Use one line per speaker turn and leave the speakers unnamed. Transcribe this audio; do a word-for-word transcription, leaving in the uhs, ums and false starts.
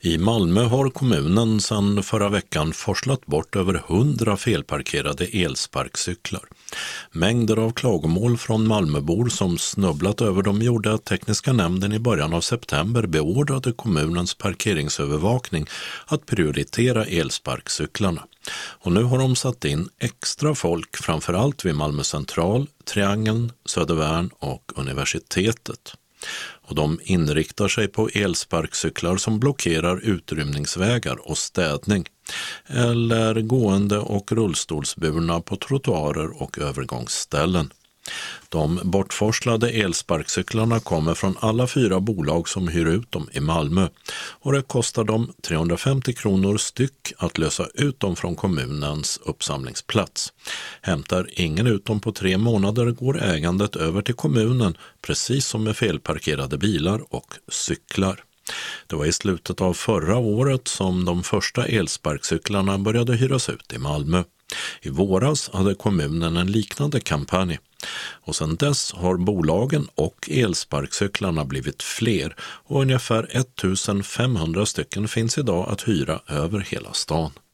I Malmö har kommunen sedan förra veckan forslat bort över hundra felparkerade elsparkcyklar. Mängder av klagomål från Malmöbor som snubblat över dem gjorde att tekniska nämnden i början av september beordrade kommunens parkeringsövervakning att prioritera elsparkcyklarna. Och nu har de satt in extra folk framförallt vid Malmö central, Triangeln, Södervärn och universitetet. Och de inriktar sig på elsparkcyklar som blockerar utrymningsvägar och städning eller gående och rullstolsburna på trottoarer och övergångsställen. De bortforslade elsparkcyklarna kommer från alla fyra bolag som hyr ut dem i Malmö och det kostar dem trehundrafemtio kronor styck att lösa ut dem från kommunens uppsamlingsplats. Hämtar ingen ut dem på tre månader går ägandet över till kommunen, precis som med felparkerade bilar och cyklar. Det var i slutet av förra året som de första elsparkcyklarna började hyras ut i Malmö. I våras hade kommunen en liknande kampanj. Och sedan dess har bolagen och elsparkcyklarna blivit fler och ungefär femtonhundra stycken finns idag att hyra över hela stan.